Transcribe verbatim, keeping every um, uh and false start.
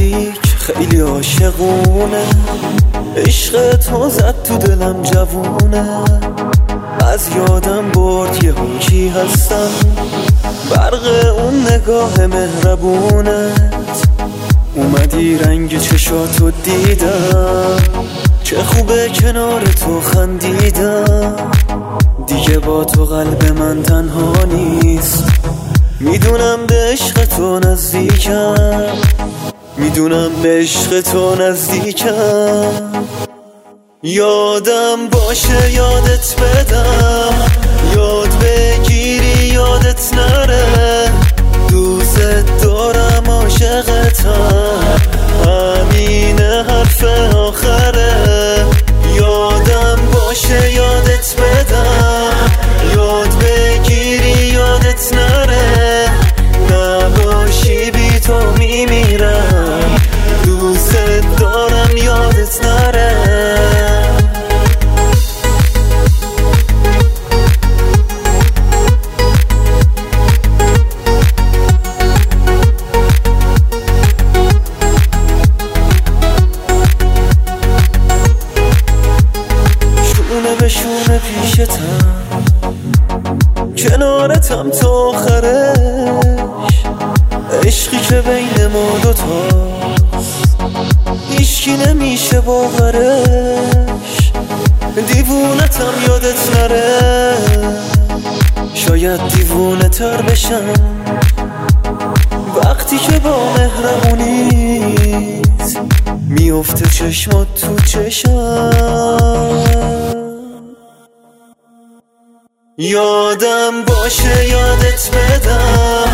نزدیک خیلی عاشقونه، عشق تو زد تو دلم جوونه. از یادم برد یه کی هستم، برق اون نگاه مهربونت. اومدی رنگ چشاتو دیدم، چه خوبه کنار تو خندیدم. دیگه با تو قلب من تنها نیست، میدونم به عشق تو نزدیکم، میدونم به عشق تو نزدیکم. یادم باشه یادت بدم، یاد بگیری یادت نره. دوست دارم عاشقتم، همینه حرف آخره. یادم باشه یادت بدم، یاد بگیری یادت نره. نباشی بی تو میمیرم، دوست دارم یادت نره. به شونه پیشتم، کنارتم تا آخرش. عشقی که بین ما دوتاست، هیچکی نمیشه باورش. دیوونتم یادت نره، شاید دیوونه تر بشم وقتی که با مهربونیت میفته چشمات تو چشم. یادم باشه یادت بدم،